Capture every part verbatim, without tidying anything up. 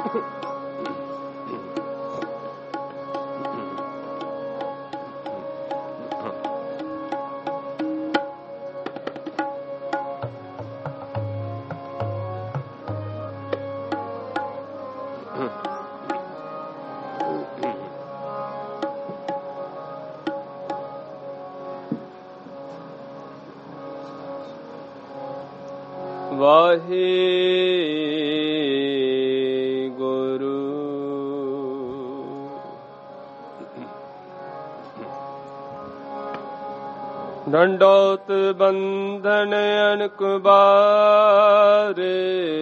वाहे गुरु दंडोत बंधन अनक बारे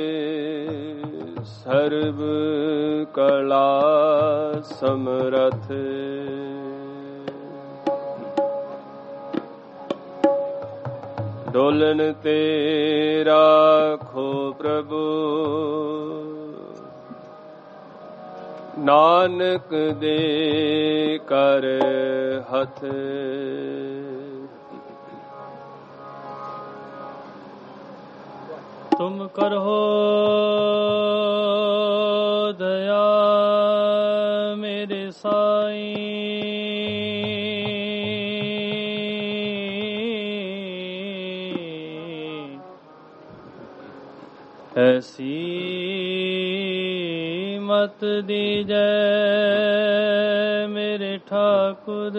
सर्व कला समरथ डोलन तेरा खो प्रभु नानक दे कर हथ तुम करहो दया मेरे साईं ऐसी मत दीजै मेरे ठाकुर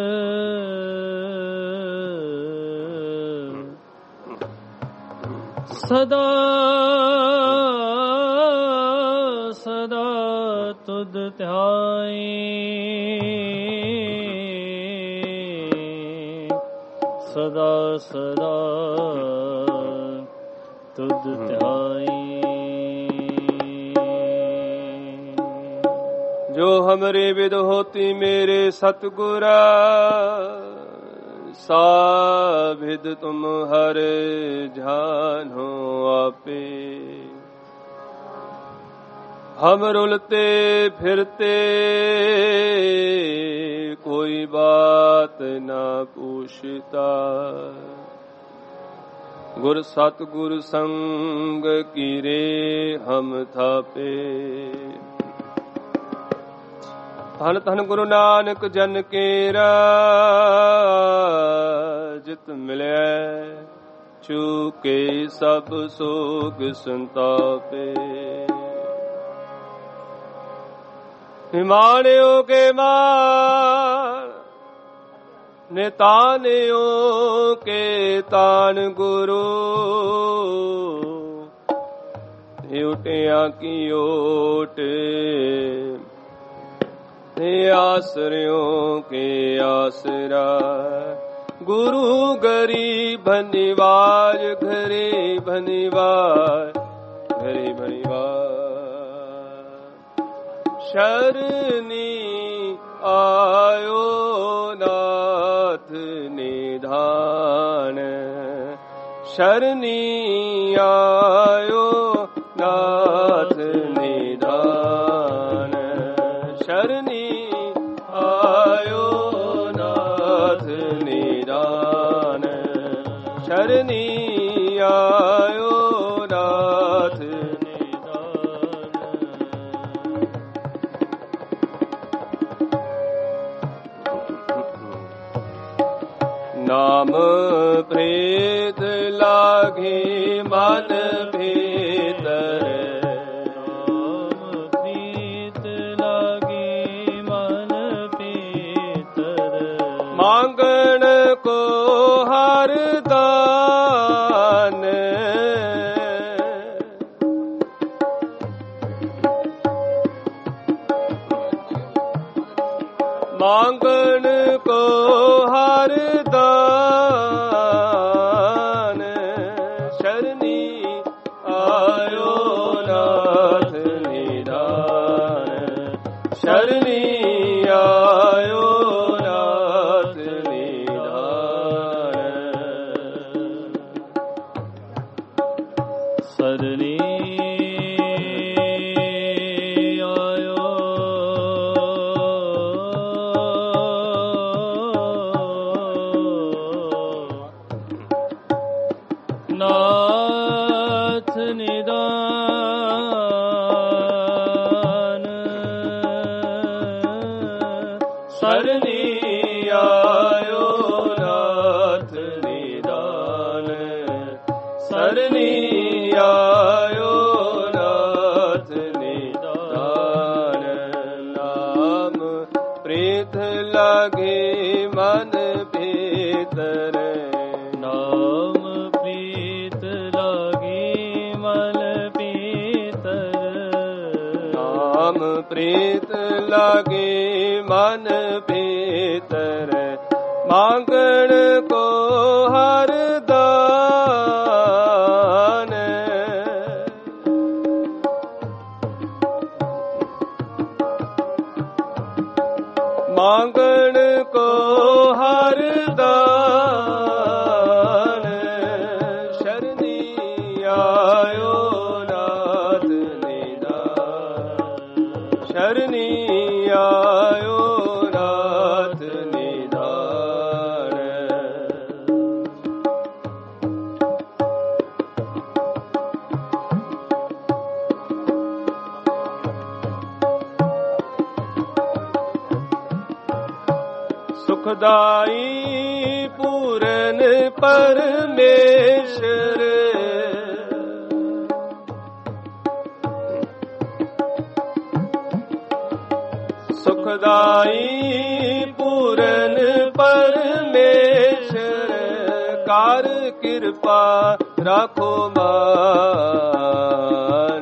सदा सदा तुद ध्याई सदा सदा तुद ध्याई। जो हमरे विद होती मेरे सतगुरा साभिद तुम हर जानो आपे हम रुलते फिरते कोई बात ना पूछता गुर सतगुर संग कीरे हम थापे धन धन गुरु नानक जन केरा जित मिले चूके सब सोग संतापे हिमालयों के मान नेतानियों के तान गुरु उटिया की ओट आसरियों के आसरा गुरु गरीब निवाज घरे भनिवाज घरे भनिवाज शरणी आयो नाथ निधान शरणी आयो नाथ निधान शरणी आयो नाथ निधान शरणी आयो नाथ निधान। नाम प्रेत लागे मन भीतर मांगण को हर दान मांगण को हर दान शरणी आयो नाथ निधान शरणी आयो शरणी आयो नाथ निधान लागे मन भीतर, नाम प्रीत लागे मन भीतर, नाम प्रीत लागे मन भीतर, मांगण को हर दान, मांगण को हर दान, शरणी आयो नाथ निदान, शरणी आयो नाथ निदान। सुखदाई पूरन परमेश्वर, सुखदाई पूरन परमेश्वर, कार कृपा राखो मान,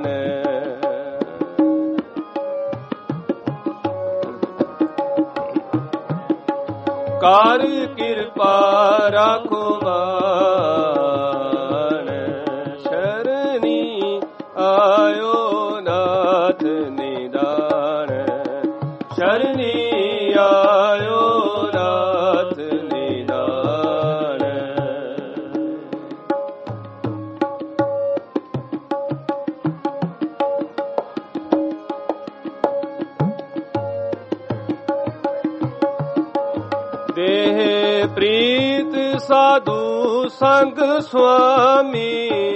कार कृपा राखो मान, शरणी आयो नाथ निदान, शरणी आयो नाथ निदान। देह प्रीत साधु संग स्वामी,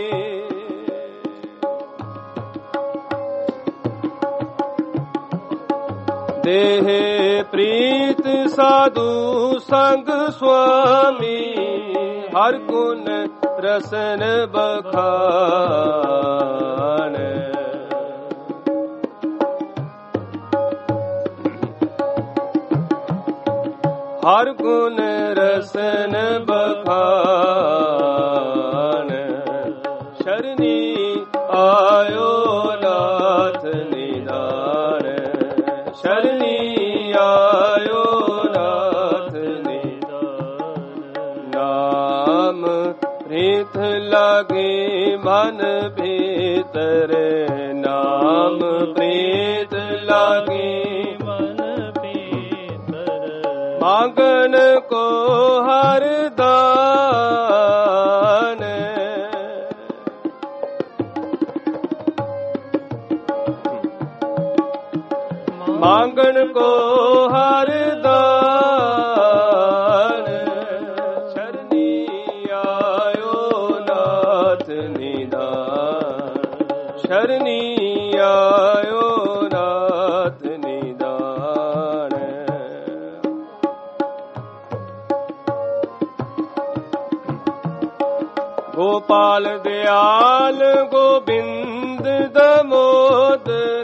देह प्रीत साधु संग स्वामी, हर गुण रसन बखान, हर गुण रसन बखान, शरणी आयो नाथ निदान, शरणी आयो नाथ निदान। नाम प्रीत लागे मन भीतर, नाम प्रीत लागे मांगन को हर दान, मांगन को हर दान, शरणी आयो नाथ निदान, शरणी आयो नाथ निदान। गोपाल दयाल गोविंद दामोदर,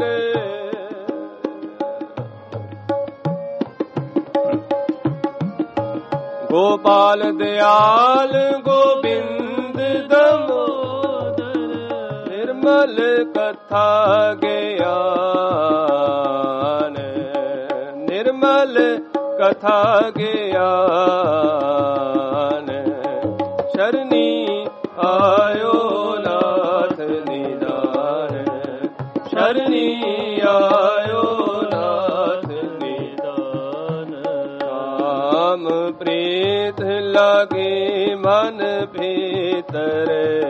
गोपाल दयाल गोविंद दामोदर, निर्मल कथा ज्ञान, निर्मल कथा ज्ञान, शरणी आयो नाथ निदान, शरणी आयो नाथ निदान। नाम प्रीत लागे मन भीतर,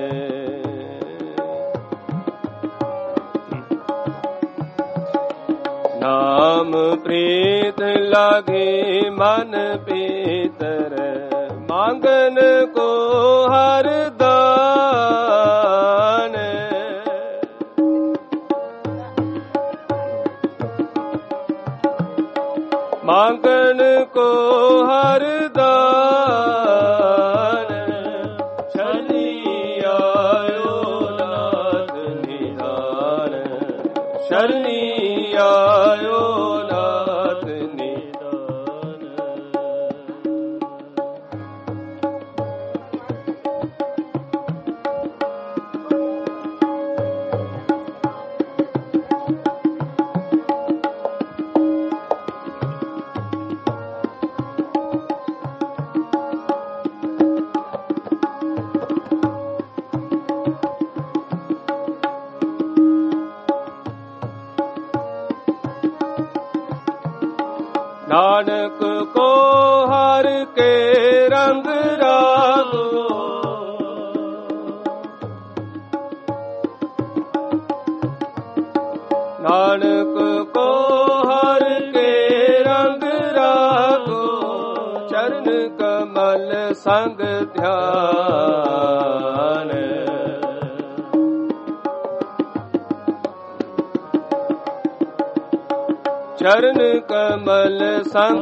नाम प्रीत लागे मन भीतर, मांगन को हर दान, मांगन को हर दान, शरणी आयो नाथ निदान, शरणी आयो नाथ निदान। ਨਾਨਕ ਕੋ ਹਰ ਕੇ ਰੰਗ ਰਾਗੋ। ਨਾਨਕ ਕੋ ਹਰ ਕੇ ਰੰਗ ਰਾਗੋ। ਚਰਨ ਕਮਲ ਸੰਗ ਧਿਆਨ। ਚਰਨ ਕਮਲ ਸੰਗ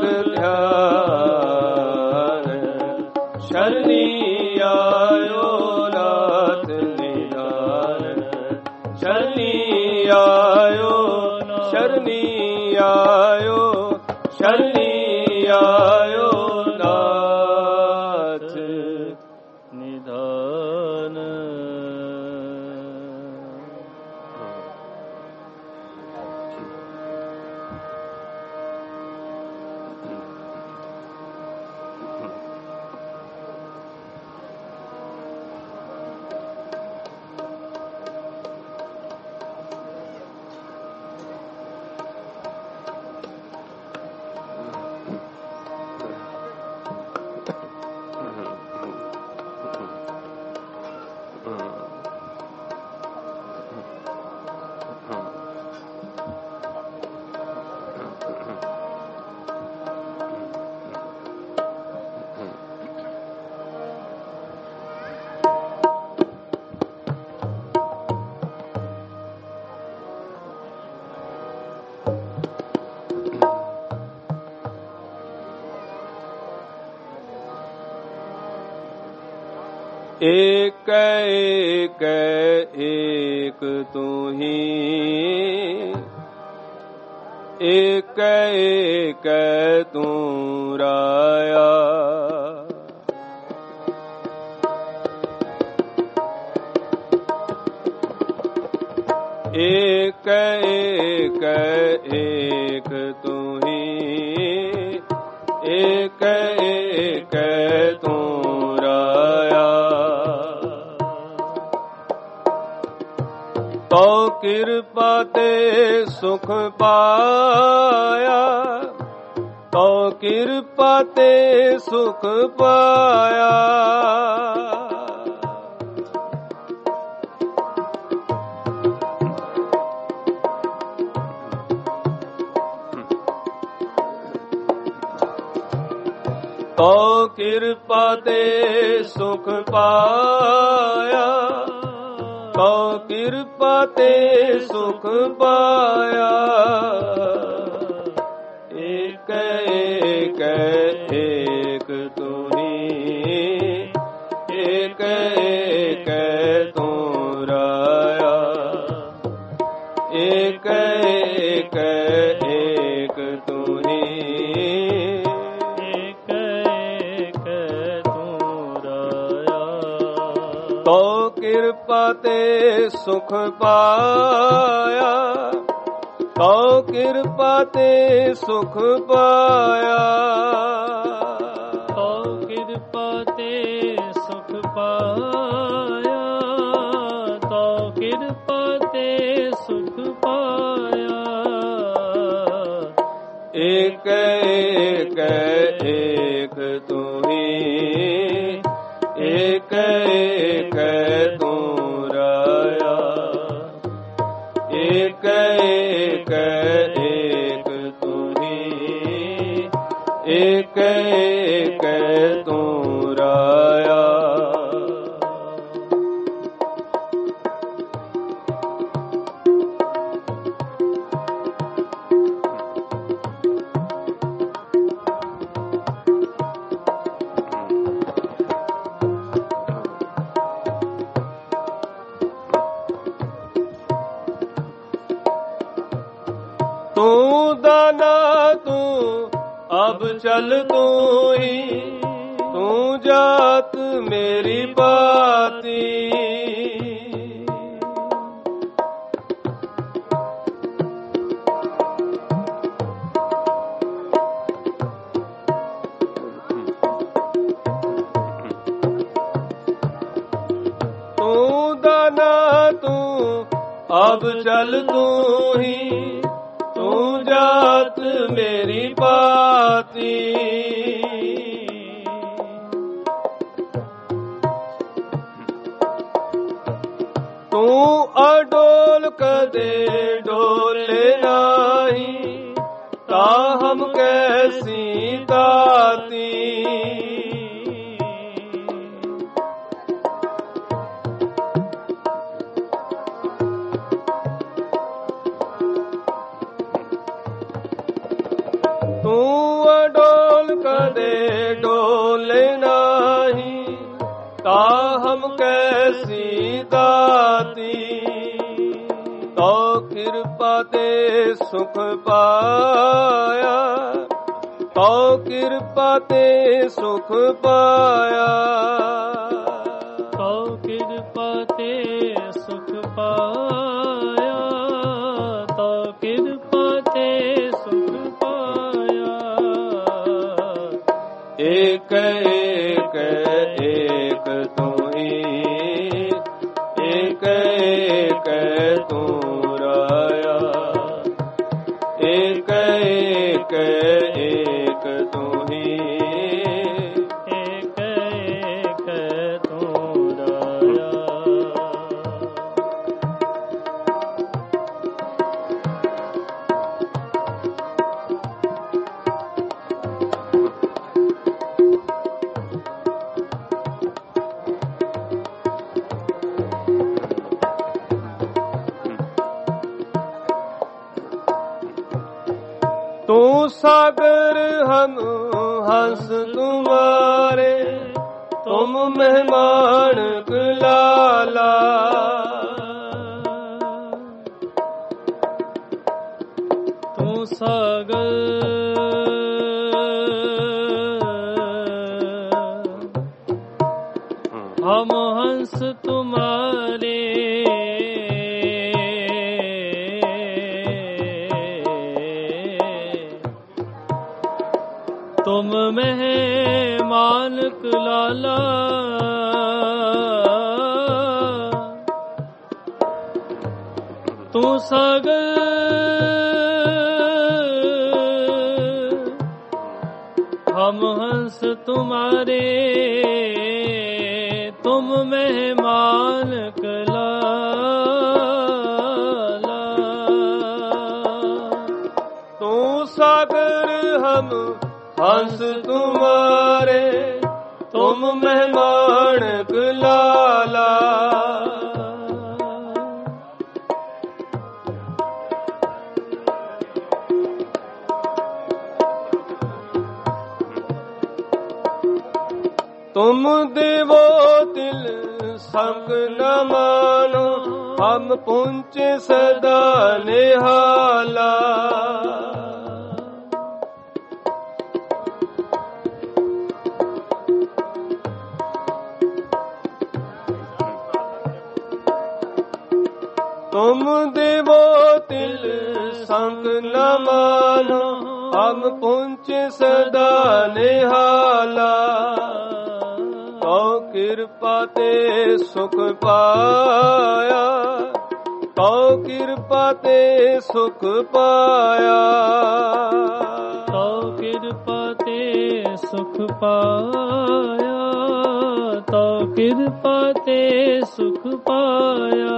ਧਿਆਨ। ਸ਼ਰਣੀ ਆਇਓ ਨਾਥ ਨਿਧਾਨ। ਸ਼ਰਣੀ ਆਇਓ ਸ਼ਰਣੀ ਆਇਓ ਸ਼ਰਣੀ ਆਇਓ ਨਾਥ ਨਿਧਾਨ। ਏਕ ਏਕ ਏਕ ਤੂੰ ਹੀ। ਏਕ ਏਕ ਤੂੰ ਰਾਇਆ। ਏਕ ਏਕ ਏਕ ਤੂੰ ਹੀ। ਏਕ ਏਕ ਤੂੰ ਰਾਇਆ। ਤੋ ਕਿਰਪਾ ਤੇ ਸੁਖ ਪਾਇਆ। ਤੋ ਕਿਰਪਾ ਤੇ ਸੁਖ ਪਾਇਆ। ਤੋ ਕਿਰਪਾ ਤੇ ਸੁਖ ਪਾਇਆ। ਤੋ ਕਿਰਪਾ ਤੇ ਸੁਖ ਪਾਇਆ। ਏਕ ਏਕ ਏਕ ਤੂੰ ਹੀ। ਏਕ ਏਕ ਤੂੰ ਰਾਇਆ। ਏਕ ਏਕ ਏਕ ਤੂੰ ਹੀ। ਤੋ ਕਿਰਪਾ ਤੇ ਸੁਖ ਪਾਇਆ। ਤੋ ਕਿਰਪਾ ਤੇ ਸੁਖ ਪਾਇਆ। ਤੋ ਕਿਰਪਾ ਤੇ ਸੁਖ ਪਾਇਆ। ਤੋ ਕਿਰਪਾ ਤੇ ਸੁਖ ਪਾਇਆ। ਏਕ ਏਕ ਏਕ ਤੂੰ ਹੀ। ਏਕ ਏਕ ਤੂੰ ਰਾਇਆ। ਏਕ ਏਕ ਏਕ ਤੂੰ ਹੀ। ਏਕ ਏਕ ਤੂੰ ਰਾਇਆ। ਤੂੰ ਦਾਨਾ ਤੂੰ ਅਬ ਚਲ ਤੂੰ ਹੀ। ਤੂੰ ਜਾਤ ਮੇਰੀ ਬਾਤੀ। ਤੂੰ ਦਾਨਾ ਤੂੰ ਅਬ ਚਲ ਤੂੰ ਹੀ। ਤੂੰ ਤੂੰ ਜਾਤ ਮੇਰੀ ਪਾਤੀ। ਤੂੰ ਅਡੋਲ ਕਦੇ ਡੋਲੇ ਨਹੀਂ, ਤਾਹਮ ਕੈਸੀ ਤਾਤੀ। ਤੂੰ ਅਡੋਲ ਕਦੇ ਡੋਲੇ ਨਹੀਂ, ਤਾਹਮ ਕੈਸੀ ਤਾਤੀ। ਤੋ ਕਿਰਪਾ ਤੇ ਸੁਖ ਪਾਇਆ, ਤੋ ਕਿਰਪਾ ਤੇ ਸੁਖ ਪਾਇਆ। ਤੋ ਕਿਰਪਾ ਤੇ ਸੁਖ ਪਾਇਆ, ਤੋ ਕਿਰਪਾ ਤੇ ਸੁਖ ਪਾਇਆ। ਏਕ ਏਕ ਏਕ ਤੂੰ ਹੀ, ਏਕ ਏਕ ਤੂੰ ਰਾਇਆ। ਏਕ ਏਕ ਏਕ ਤੂੰ ਹੀ, ਏਕ ਏਕ ਤੂੰ ਰਾਇਆ। तू सागर हम हंस तुम्हारे, तुम मेहमान लाला। तू सागर हम हंस तुम्हारे, तुम मेहमान लाला। तू सागर हम हंस तुम्हारे, तुम मेहमान लाला। तू सागर हम हंस तुम्हारे, तुम मेहमान लाला। तुम देवो दिल संग न मानो, हम पुंचे सदा निहाला। तुम देवो तिल संग न मानो, हम पुंचे सदा निहाला। तो कृपा ते सुख पाया, तो कृपा ते सुख पाया। तो कृपा ते सुख पाया, तो कृपा ते सुख पाया।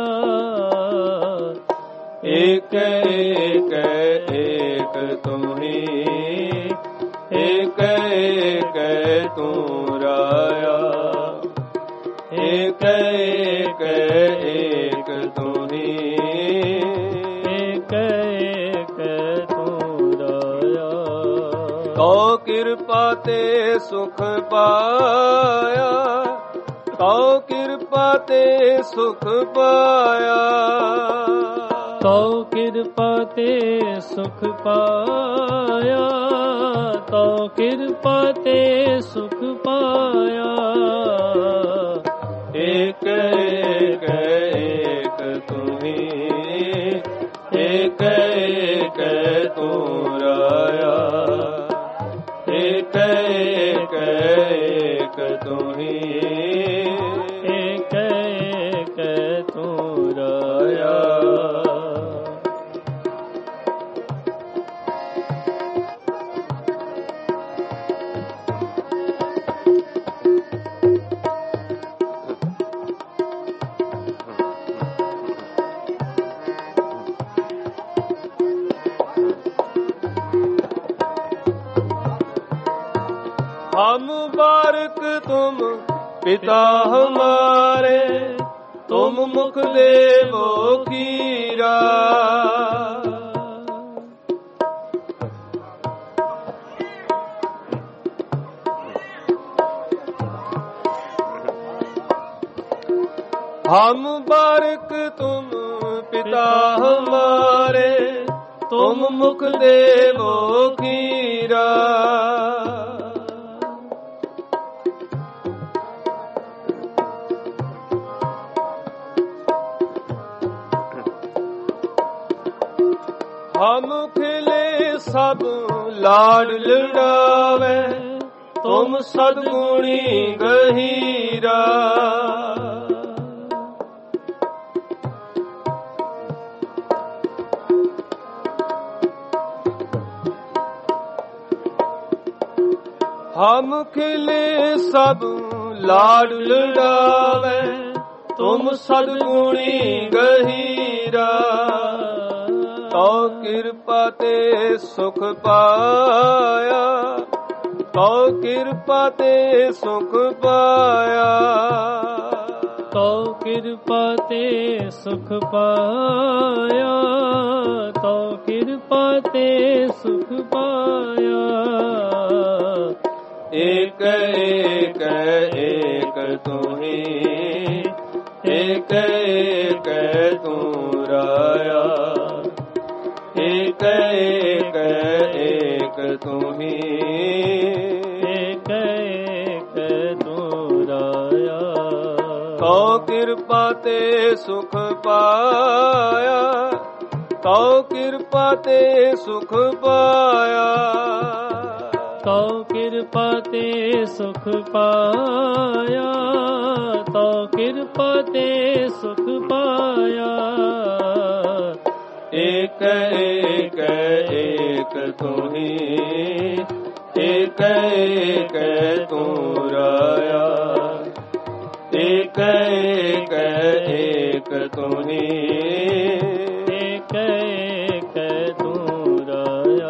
एक एक एक तुम्ही, एक एक तू राया। एक एक एक तुम्ही, एक एक तू राया। तो कृपा ते सुख पाया, तो कृपा ते सुख पाया। तो कृपा ते सुख पाया, तो कृपा ते सुख पाया। एक एक एक तुम्ही, एक एक तू राया। एक एक एक तुम्ही, एक एक तू राया। हम बारक तुम पिता हमारे, तुम मुख देवो खीरा। हम बारक तुम पिता हमारे, तुम मुख देवो खीरा। हम खिले सब लाड लड़ावे, तुम सदगुणी गहीरा। हम खिले सब लाड लड़ावे, तुम सदगुणी गहीरा। तो किरपा ते सुख पाया, तो किरपा ते सुख पाया। तो किरपा ते सुख पाया, तो किरपा ते सुख पाया। एक एक एक तू ही, एक एक तू राया। एक एक एक तू ही, एक एक तू राया। तो किरपा ते सुख पाया, तो किरपा ते सुख पाया। तो किरपा ते सुख पाया, तो किरपा ते सुख पाया। एक एक एक तू ही, एक एक तू राया। एक एक एक तू ही, एक एक तू राया।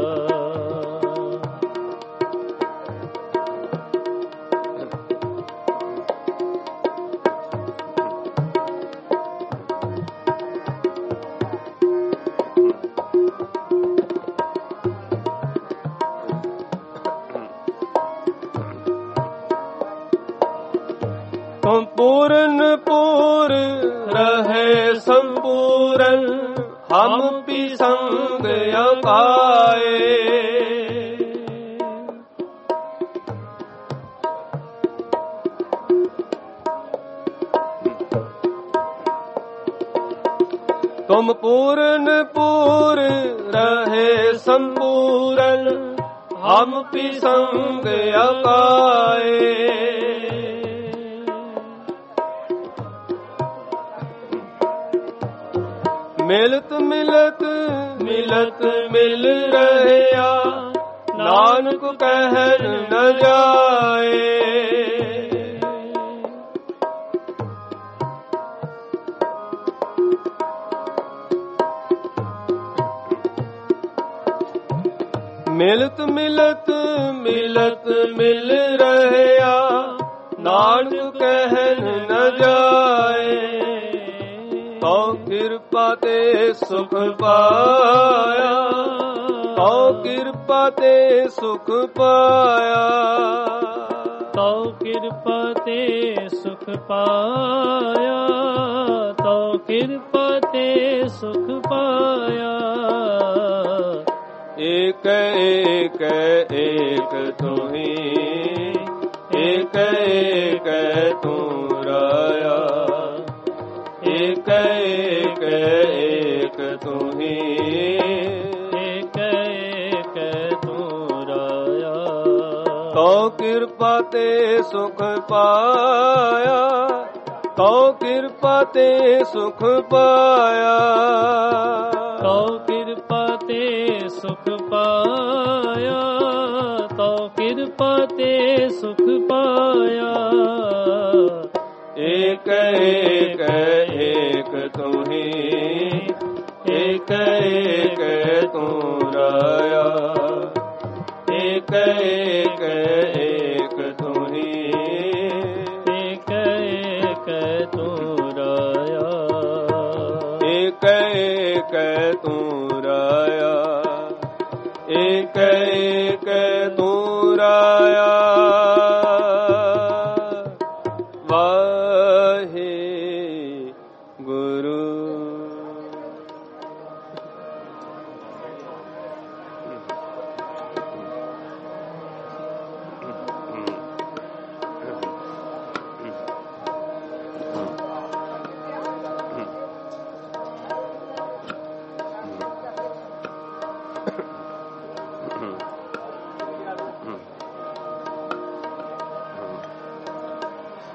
तुम पूर्ण पूर रहे संपूर्ण, हम भी संग अकाए। तुम पूर्ण पूर रहे संपूर्ण, हम भी संग अकाए। मिलत मिलत मिलत मिल रहया, नानक कहन न जाए। मिलत मिलत मिलत मिल रहया, नानक कहन न जाए। तो किरपा ते सुख पाया, तो किरपा ते सुख पाया। तो किरपा ते सुख पाया, तो किरपा ते सुख पाया। एक एक एक तू ही, एक एक तू राया। एक एक एक तू ही, एक एक तू राया। तो किरपा ते सुख पाया, तो किरपा ते सुख पाया। तो किरपा ते सुख पाया, तो किरपा ते सुख पाया। एक एक एक तू ही, एक एक तू राया। एक एक एक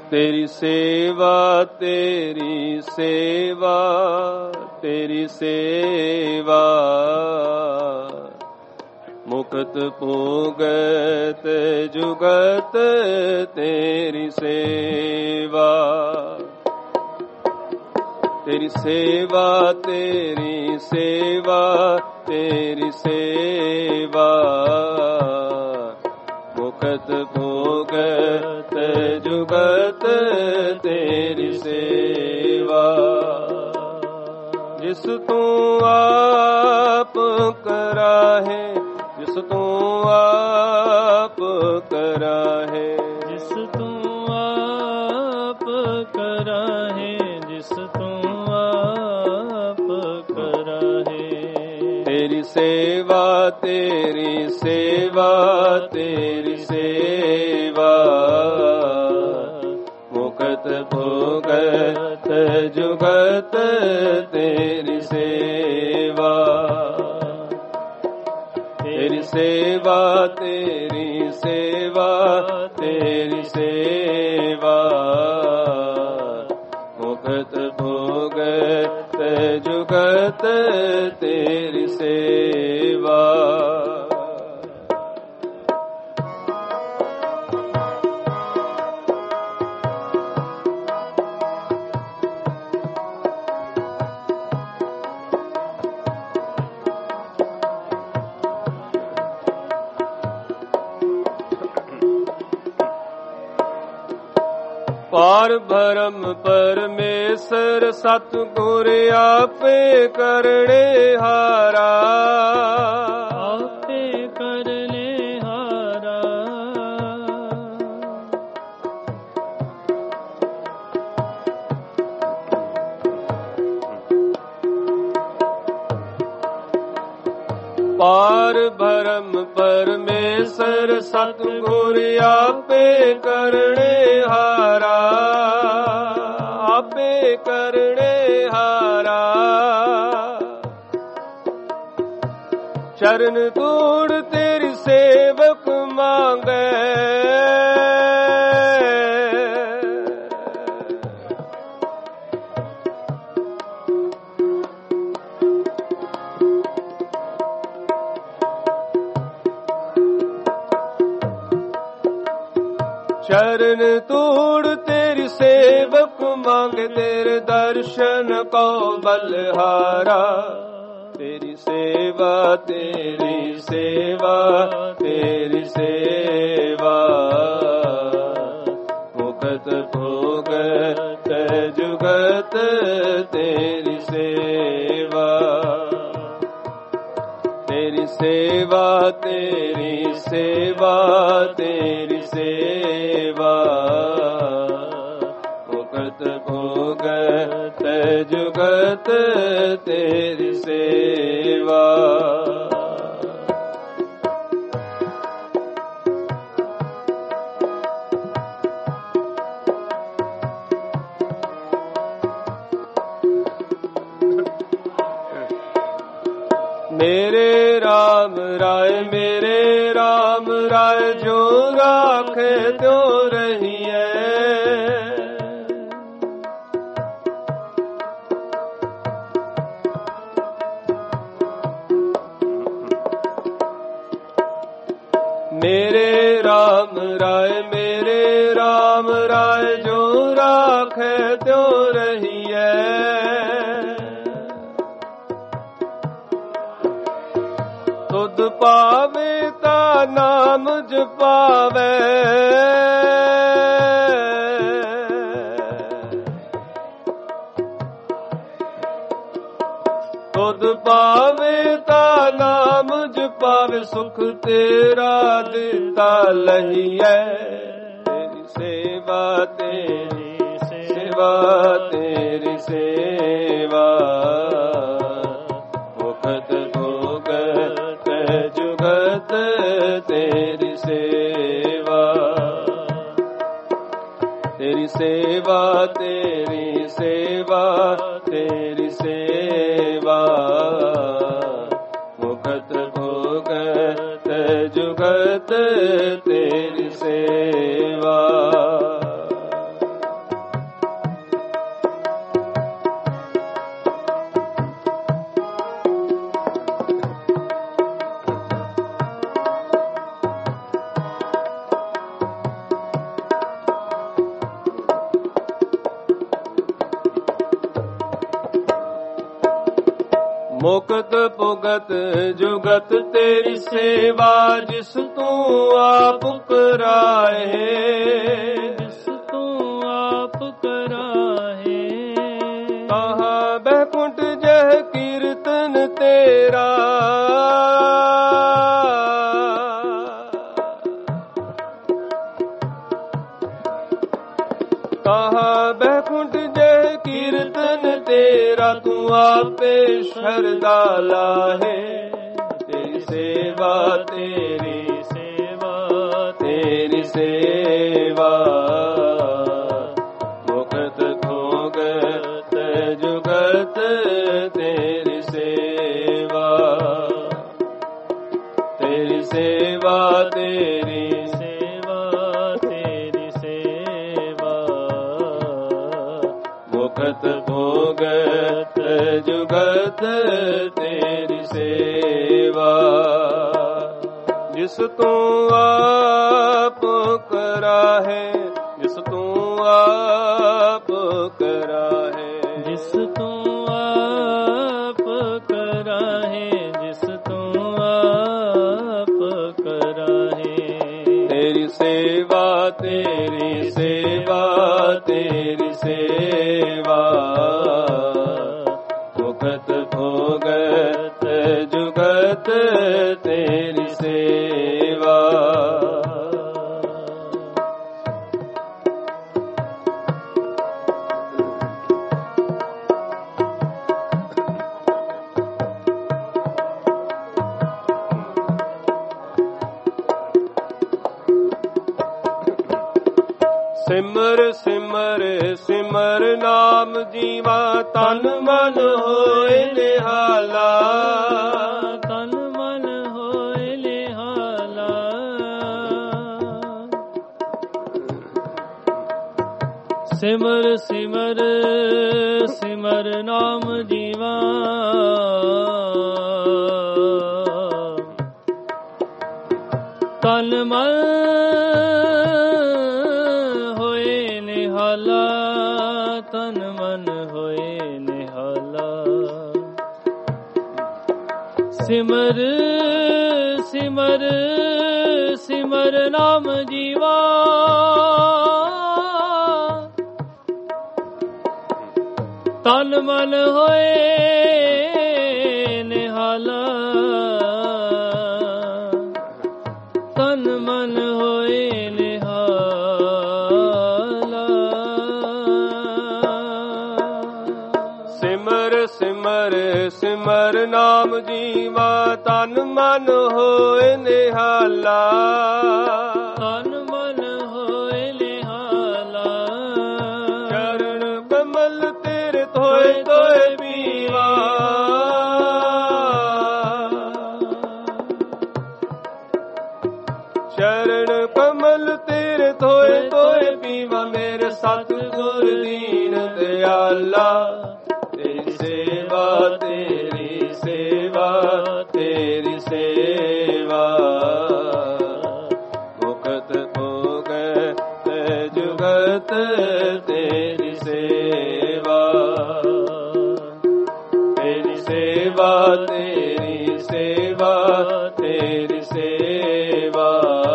ਤੇਰੀ ਸੇਵਾ ਤੇਰੀ ਸੇਵਾ ਤੇਰੀ ਸੇਵਾ ਮੁਕਤ ਭੋਗਤ ਜੁਗਤ ਤੇਰੀ ਸੇਵਾ ਤੇਰੀ ਸੇਵਾ ਤੇਰੀ ਸੇਵਾ ਤੇਰੀ ਸੇਵਾ ਮੁਕਤ ਭੋਗਤ ਜੁਗਤ ਤੇਰੀ ਸੇਵਾ ਜਿਸ ਤੂੰ ਆਪ ਕਰਾਹੇ ਜਿਸ ਤੂੰ ਆਪ ਕਰਾਹੇ ਜਿਸ ਤੂੰ ਆਪ ਕਰਾਹੇ ਜਿਸ ਤੂੰ ਆਪ ਕਰਾਹੇ ਤੇਰੀ ਸੇਵਾ ਤੇਰੀ ਸੇਵਾ ਤੇਰੀ ਸੇਵਾ ਮੁਕਤ ਭੋਗਤ ਜੁਗਤ ਤੇਰੀ ਸੇਵਾ ਤੇਰੀ ਸੇਵਾ ਤੇਰੀ ਸੇਵਾ ਤੇਰੀ ਸੇਵਾ ਮੁਕਤ ਭੋਗਤ ਜੁਗਤ ਤੇਰੀ ਸੇਵਾ ਪਾਰ ਬ੍ਰਹਮ ਪਰਮੇਸ਼ਰ ਸਤਿਗੁਰ ਆਪੇ ਕਰਨੇ ਹਾਰਾ ਆਪੇ ਕਰਨੇ ਹਾਰਾ ਪਾਰ ਬ੍ਰਹਮ ਪਰਮੇਸ਼ਰ ਸਤਿਗੁਰ ਆਪੇ ਕਰਨੇ ਹਾਰਾ ਆਪੇ ਕਰਨੇ ਹਾਰਾ ਚਰਨ ਧੂੜ ਤੇਰੀ ਸੇਵਕ ਮੰਗੈ ਚਰਨ ਧੂੜ ਤੇਰੀ ਸੇਵਕ ਮੰਗੇ ਤੇਰੇ ਦਰਸ਼ਨ ਕੋ ਬਲਹਾਰਾ ਤੇਰੀ ਸੇਵਾ ਤੇਰੀ ਸੇਵਾ ਤੇਰੀ ਸੇਵਾ ਮੁਕਤ ਭੋਗਤ ਜੁਗਤ ਤੇਰੀ ਸੇਵਾ ਤੇਰੀ ਸੇਵਾ ਤੇਰੀ ਸੇਵਾ ਤੇਰੀ ਸੇਵਾ ਮੁਕਤ ਭੋਗਤ ਜੁਗਤ ਤੇਰੀ ਸੇਵਾ ਮੇਰੇ ਰਾਮ ਰਾਏ ਮੇਰੇ ਰਾਮ ਰਾਏ ਜੋ ਰਾਖੇ ਤਿਉ ਰਹੀਐ ਮੇਰੇ ਰਾਮ ਰਾਏ ਮੇਰੇ ਰਾਮ ਰਾਏ ਜੋ ਰਾਖੇ ਤਿਉ ਰਹੀਐ ਤੁਧ ਪਾਵੇ ਤਾ ਨਾਮ ਜਪਾਵੇ ਤੁਧ ਪਾਵੇ ਤਾ ਨਾਮ ਜਪਾਵੇ ਸੁਖ ਤੇਰਾ ਦਿੱਤਾ ਲਹੀਐ ਤੇਰੀ ਸੇਵਾ ਤੇਰੀ ਸੇਵਾ ਤੇਰੀ ਸੇਵਾ ਮੁਕਤ ਭੋਗਤ ਜੁਗਤ ਤੇਰੀ ਸੇਵਾ ਤੇਰੀ ਸੇਵਾ ਤੇਰੀ ਸੇਵਾ ਤੇਰੀ ਸੇਵਾ ਮੁਕਤ ਭੋਗਤ ਜੁਗਤ ਤੇਰੀ ਸੇਵਾ ਮੁਕਤ ਭੁਗਤ ਜੁਗਤ ਤੇਰੀ ਸੇਵਾ, ਜਿਸ ਤੂੰ ਆਪ ਕਰਾਏ, ਜਿਸ ਤੂੰ ਆਪ ਕਰਾਏ। ਕਹਾਂ ਬੈਕੁੰਠ ਜਹ ਕੀਰਤਨ ਤੇਰਾ, ਕਹਾਂ ਬੈਕੁੰਠ ਜਹ ਕੀਰਤਨ ਤੇਰਾ, ਤੂੰ ਆਪੇ ਸ਼ਰਦਾ ਲਾਹੇ। ਤੇਰੀ ਸੇਵਾ ਤੇਰੀ ਸੇਵਾ ਤੇਰੀ ਸੇਵਾ, ਮੁਕਤ ਭੁਗਤ ਜੁਗਤ ਤੇਰੀ ਸੇਵਾ, ਤੇਰੀ ਸੇਵਾ ਤੇਰੀ ਸੇਵਾ ਤੇਰੀ ਸੇਵਾ, ਮੁਕਤ ਭੁਗਤ ਜੁਗਤ ਤੇਰੀ ਸੇਵਾ। ਜਿਸ ਤੂੰ ਆਪ ਕਰਾਹੇ, ਜਿਸ ਤੂੰ ਆਪ ਕਰਾਹੇ, ਜਿਸ ਤੂੰ ਆਪ ਕਰਾਹੇ, ਜਿਸ ਤੂੰ ਆਪ ਕਰਾਹੇ। ਤੇਰੀ ਸੇਵਾ ਤੇਰੀ ਸੇਵਾ ਤੇਰੀ ਸੇਵਾ, ਮੁਕਤ ਭੁਗਤ ਜੁਗਤ ਤੇਰੀ ਸੇਵਾ। ਸਿਮਰ ਸਿਮਰ ਸਿਮਰ ਨਾਮ ਜੀਵਾ, ਤਨ ਮਨ ਹੋਏ ਨਿਹਾਲਾ, ਤਨ ਮਨ ਹੋਏ ਨਿਹਾਲਾ। ਸਿਮਰ ਸਿਮਰ ਸਿਮਰ ਨਾਮ ਜੀਵਾ, ਤਨ ਮਨ ਹੋਏ ਨਿਹਾਲਾ, ਤਨ ਮਨ ਹੋਏ ਨਿਹਾਲਾ। ਸਿਮਰ ਸਿਮਰ ਸਿਮਰ ਨਾਮ ਜੀਵਾ, ਤਨ ਮਨ ਹੋਏ ਨਿਹਾਲਾ, ਤਨ ਮਨ ਹੋਏ ਨਿਹਾਲਾ। ਸਿਮਰ ਸਿਮਰ ਸਿਮਰ ਨਾਮ ਜੀਵਾ, ਤਨ ਮਨ ਹੋਏ ਨਿਹਾਲਾ, ਤਨ ਮਨ ਹੋਏ ਨਿਹਾਲਾ। ਚਰਨ ਕਮਲ ਤੇਰੇ ਧੋਏ ਧੋਏ ਪੀਵਾ, ਚਰਨ ਕਮਲ ਤੇਰੇ ਧੋਏ ਧੋਏ ਪੀਵਾ। ਮੇਰੇ ਸਤਿਗੁਰ ਦੀਨ ਦਿਆਲਾ, ਤੇਰੀ ਸੇਵਾ ਤੇਰੀ ਸੇਵਾ ਤੇਰੀ ਸੇਵਾ, ਮੁਕਤ ਭੁਗਤ ਜੁਗਤ ਤੇਰੀ ਸੇਵਾ, ਤੇਰੀ ਸੇਵਾ ਤੇਰੀ ਸੇਵਾ ਤੇਰੀ ਸੇਵਾ,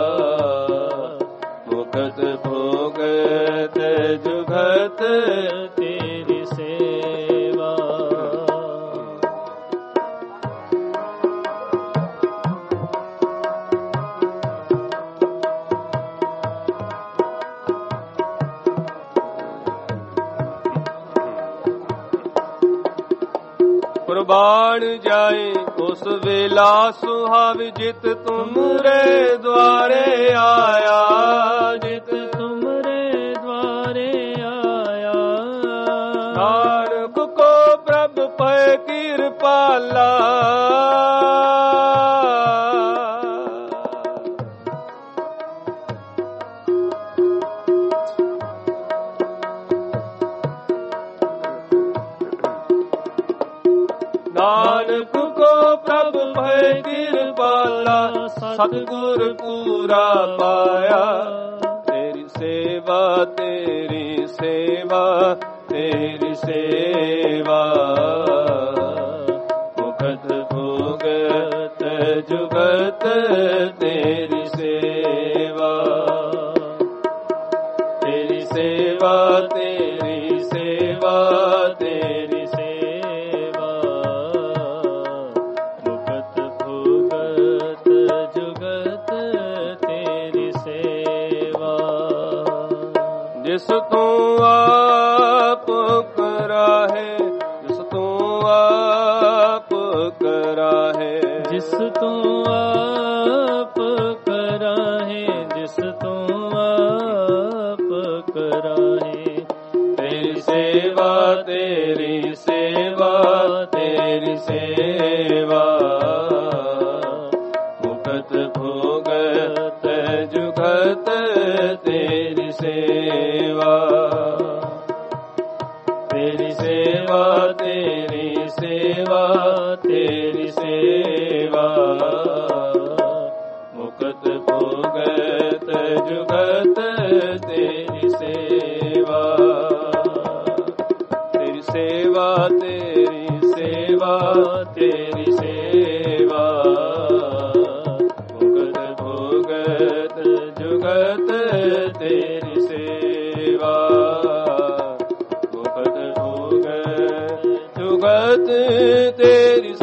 ਮੁਕਤ ਭੁਗਤ ਜੁਗਤ ਤੇਰੀ ਸੇਵਾ। ਕੁਰਬਾਨ ਜਾਏ ਉਸ ਵੇਲਾ ਸੁਹਾਵ, ਜਿਤ ਤੁਮਰੇ ਦੁਆਰੇ ਆਇਆ, ਜਿਤ ਤੁਮਰੇ ਦੁਆਰੇ ਆਇਆ। ਨਾਨਕ ਕੋ ਪ੍ਰਭ ਪੈ ਕਿਰਪਾਲਾ, ਨਾਨਕ ਕੋ ਪ੍ਰਭ ਭੈ ਕਿਰਪਾਲਾ, ਸਤਿਗੁਰ ਪੂਰਾ ਪਾਇਆ। ਤੇਰੀ ਸੇਵਾ ਤੇਰੀ ਸੇਵਾ ਤੇਰੀ ਸੇਵਾ, ਮੁਕਤ ਤੇਰੀ ਸੇਵਾ, ਤੇਰੀ ਸੇਵਾ, ਤੇਰੀ ਸੇਵਾ, ਤੇਰੀ ਸੇਵਾ, ਮੁਕਤ ਭੁਗਤ ਜੁਗਤ ਤੇਰੀ ਸੇਵਾ। ਜਿਸ ਤੂੰ ਆਪ ਕਰਾਹੇ, ਜਿਸ ਤੂੰ ਆਪ ਕਰਾਹੇ, ਜਿਸ ਤੂੰ ਆਪ ਕਰਾਹੇ, ਜਿਸ ਤੂੰ ਆਪ ਕਰਾਹੇ, ਤੇਰੀ ਸੇਵਾ, ਤੇਰੀ ਸੇਵਾ, ਤੇਰੀ ਸੇਵਾ, ਮੁਕਤ ਭੋਗਤ ਜੁਗਤ ਤੇਰੀ ਸੇਵਾ, ਤੇਰੀ ਸੇਵਾ, ਤੇਰੀ ਸੇਵਾ, ਤੇਰੀ ਸੇਵਾ, ਮੁਕਤ ਭੋਗਤ ਜੁਗਤ ਤੇਰੀ ਸੇਵਾ, ਤੇਰੀ ਸੇਵਾ, ਤੇਰੀ ਸੇਵਾ, ਤੇਰੀ ਸੇਵਾ, ਮੁਕਤ ਭੋਗਤ ਜੁਗਤ ਤੇਰੀ ਸੇਵਾ, ਮੁਕਤ ਭੋਗਤ ਜੁਗਤ ਤੇਰੀ